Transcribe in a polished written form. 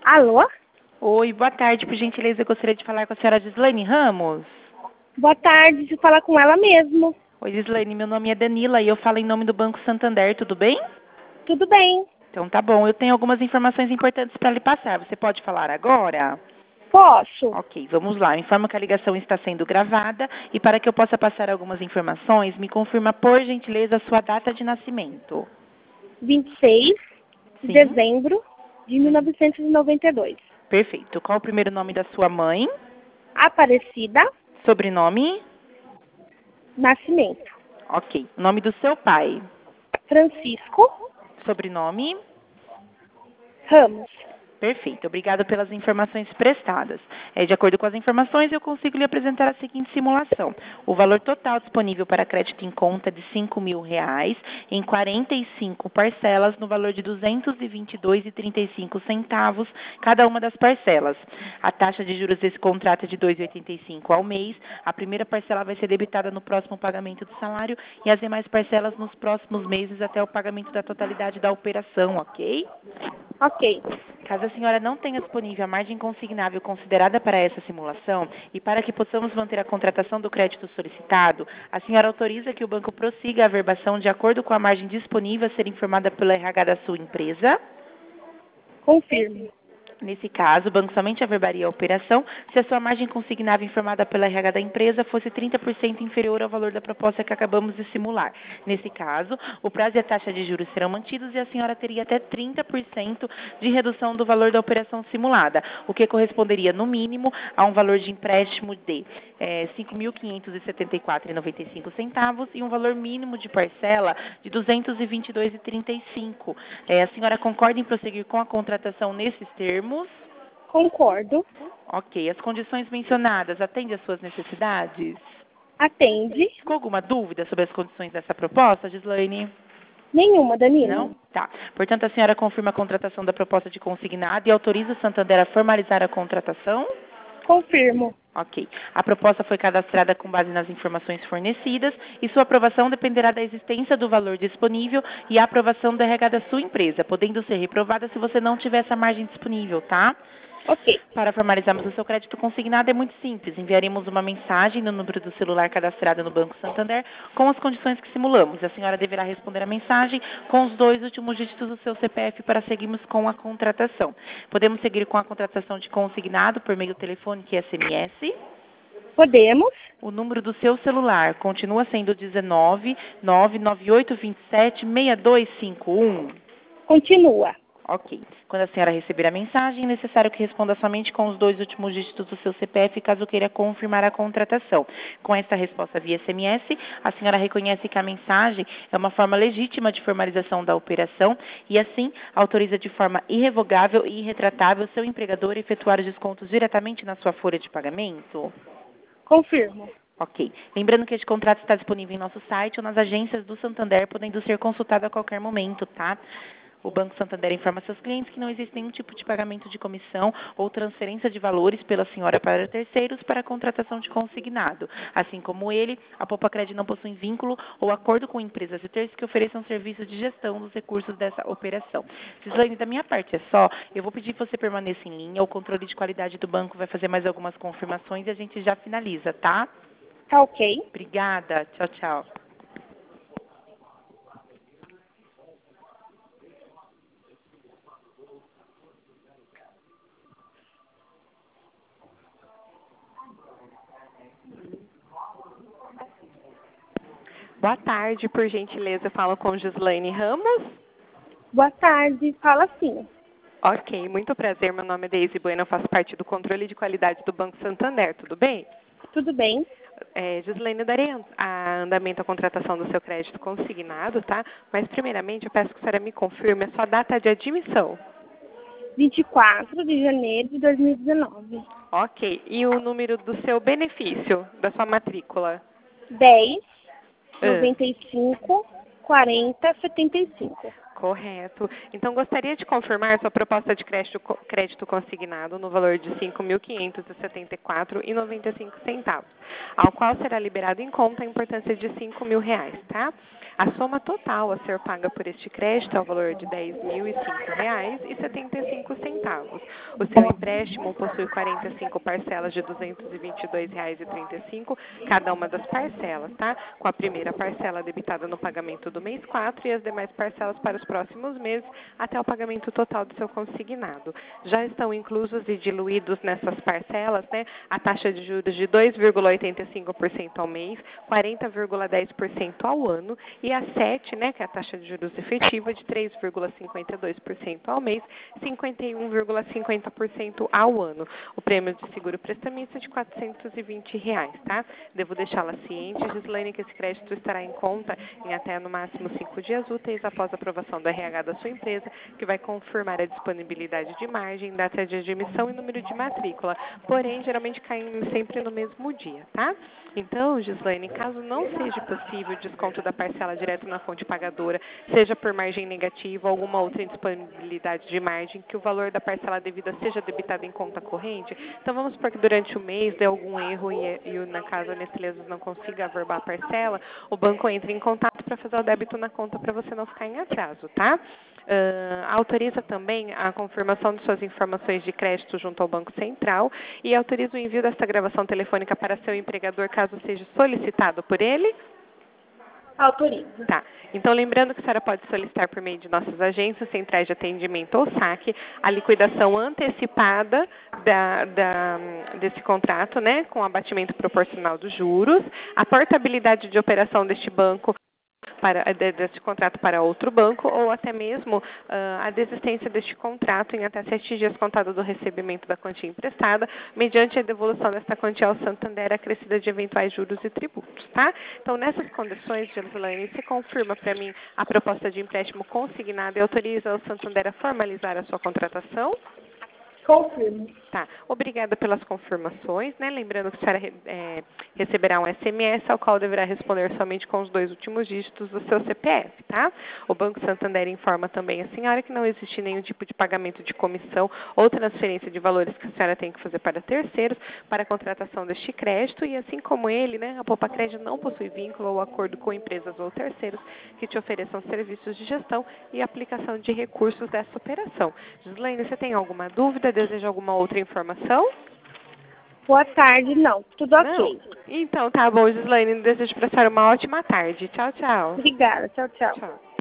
Alô? Oi, boa tarde. Por gentileza, eu gostaria de falar com a senhora Gislaine Ramos. Boa tarde, se falar com ela mesmo. Oi, Gislaine, meu nome é Danila e eu falo em nome do Banco Santander, tudo bem? Tudo bem? Então tá bom, eu tenho algumas informações importantes para lhe passar. Você pode falar agora? Posso. Ok, vamos lá. Informo que a ligação está sendo gravada e para que eu possa passar algumas informações, me confirma, por gentileza, a sua data de nascimento. 26 de Sim? dezembro de 1992. Perfeito. Qual o primeiro nome da sua mãe? Aparecida Sobrenome? Nascimento. Ok. O nome do seu pai? Francisco Sobrenome? Ramos. Perfeito. Obrigada pelas informações prestadas. De acordo com as informações, eu consigo lhe apresentar a seguinte simulação. O valor total disponível para crédito em conta é de R$ 5.000 em 45 parcelas no valor de R$ 222,35 cada uma das parcelas. A taxa de juros desse contrato é de 2,85 ao mês. A primeira parcela vai ser debitada no próximo pagamento do salário e as demais parcelas nos próximos meses até o pagamento da totalidade da operação, ok? Ok. Caso a senhora não tenha disponível a margem consignável considerada para essa simulação e para que possamos manter a contratação do crédito solicitado, a senhora autoriza que o banco prossiga a averbação de acordo com a margem disponível a ser informada pelo RH da sua empresa? Confirmo. Nesse caso, o banco somente averbaria a operação se a sua margem consignável informada pela RH da empresa fosse 30% inferior ao valor da proposta que acabamos de simular. Nesse caso, o prazo e a taxa de juros serão mantidos e a senhora teria até 30% de redução do valor da operação simulada, o que corresponderia, no mínimo, a um valor de empréstimo de R$ 5.574,95 e um valor mínimo de parcela de R$ 222,35. A senhora concorda em prosseguir com a contratação nesses termos? Concordo. Ok. As condições mencionadas atendem às suas necessidades? Atende. Ficou alguma dúvida sobre as condições dessa proposta, Gislaine? Nenhuma, Danilo. Não? Tá. Portanto, a senhora confirma a contratação da proposta de consignado e autoriza o Santander a formalizar a contratação? Confirmo. Ok. A proposta foi cadastrada com base nas informações fornecidas e sua aprovação dependerá da existência do valor disponível e a aprovação do RH da sua empresa, podendo ser reprovada se você não tiver essa margem disponível, tá? Ok. Para formalizarmos o seu crédito consignado é muito simples. Enviaremos uma mensagem no número do celular cadastrado no Banco Santander com as condições que simulamos. A senhora deverá responder a mensagem com os 2 últimos dígitos do seu CPF para seguirmos com a contratação. Podemos seguir com a contratação de consignado por meio telefônico e SMS. Podemos. O número do seu celular continua sendo 19 99827 6251. Continua. Ok. Quando a senhora receber a mensagem, é necessário que responda somente com os 2 últimos dígitos do seu CPF, caso queira confirmar a contratação. Com esta resposta via SMS, a senhora reconhece que a mensagem é uma forma legítima de formalização da operação e, assim, autoriza de forma irrevogável e irretratável seu empregador a efetuar os descontos diretamente na sua folha de pagamento? Confirmo. Ok. Lembrando que este contrato está disponível em nosso site ou nas agências do Santander, podendo ser consultado a qualquer momento, tá? O Banco Santander informa seus clientes que não existe nenhum tipo de pagamento de comissão ou transferência de valores pela senhora para terceiros para a contratação de consignado. Assim como ele, a Poupa-Cred não possui vínculo ou acordo com empresas e terceiros que ofereçam serviços de gestão dos recursos dessa operação. Gislaine, da minha parte é só. Eu vou pedir que você permaneça em linha. O controle de qualidade do banco vai fazer mais algumas confirmações e a gente já finaliza, tá? Tá ok. Obrigada. Tchau, tchau. Boa tarde, por gentileza, eu falo com Gislaine Ramos. Boa tarde. Fala sim. Ok, muito prazer, meu nome é Deise Bueno, eu faço parte do controle de qualidade do Banco Santander, tudo bem? Tudo bem? Gislaine, eu darei andamento à contratação do seu crédito consignado, tá? Mas, primeiramente, eu peço que a senhora me confirme a sua data de admissão. 24 de janeiro de 2019. Ok, e o número do seu benefício, da sua matrícula? 10, Ah. 95, 40, 75. Correto. Então, gostaria de confirmar sua proposta de crédito consignado no valor de R$ 5.574,95, ao qual será liberado em conta a importância de R$ 5.000, tá? A soma total a ser paga por este crédito é o valor de R$ 10.005,75. O seu empréstimo possui 45 parcelas de R$ 222,35, cada uma das parcelas, tá? Com a primeira parcela debitada no pagamento do mês 4 e as demais parcelas para os próximos meses até o pagamento total do seu consignado. Já estão inclusos e diluídos nessas parcelas, né, a taxa de juros de 2,85% ao mês, 40,10% ao ano e a 7, né, que é a taxa de juros efetiva de 3,52% ao mês, 51,50% ao ano. O prêmio de seguro prestamista é de R$ 420, tá? Devo deixá-la ciente, Gislaine, que esse crédito estará em conta em até no máximo 5 dias úteis após a aprovação do RH da sua empresa, que vai confirmar a disponibilidade de margem, data de admissão e número de matrícula. Porém, geralmente caem sempre no mesmo dia, tá? Então, Gislaine, caso não seja possível o desconto da parcela direto na fonte pagadora, seja por margem negativa ou alguma outra indisponibilidade de margem, que o valor da parcela devida seja debitado em conta corrente, então vamos supor que durante o mês dê algum erro e na casa a Nestlé não consiga averbar a parcela, o banco entra em contato para fazer o débito na conta para você não ficar em atraso, tá? Autoriza também a confirmação de suas informações de crédito junto ao Banco Central e autoriza o envio desta gravação telefônica para seu empregador caso seja solicitado por ele? Autorizo. Tá. Então, lembrando que a senhora pode solicitar por meio de nossas agências, centrais de atendimento ou saque, a liquidação antecipada desse contrato, né, com abatimento proporcional dos juros, a portabilidade de operação deste banco deste contrato para outro banco ou até mesmo a desistência deste contrato em até 7 dias contado do recebimento da quantia emprestada, mediante a devolução desta quantia ao Santander acrescida de eventuais juros e tributos, tá? Então, nessas condições, Gislaine, você confirma para mim a proposta de empréstimo consignada e autoriza o Santander a formalizar a sua contratação? Confirmo. Tá. Obrigada pelas confirmações, né? Lembrando que a senhora receberá um SMS, ao qual deverá responder somente com os 2 últimos dígitos do seu CPF, tá? O Banco Santander informa também a senhora que não existe nenhum tipo de pagamento de comissão ou transferência de valores que a senhora tem que fazer para terceiros para a contratação deste crédito e, assim como ele, né, a Poupa Crédito não possui vínculo ou acordo com empresas ou terceiros que te ofereçam serviços de gestão e aplicação de recursos dessa operação. Gislaine, você tem alguma dúvida? Deseja alguma outra informação? Boa tarde, não. Tudo Não? ok. Então, tá bom, Gislaine. Desejo para a senhora uma ótima tarde. Tchau, tchau. Obrigada. Tchau, tchau. Tchau.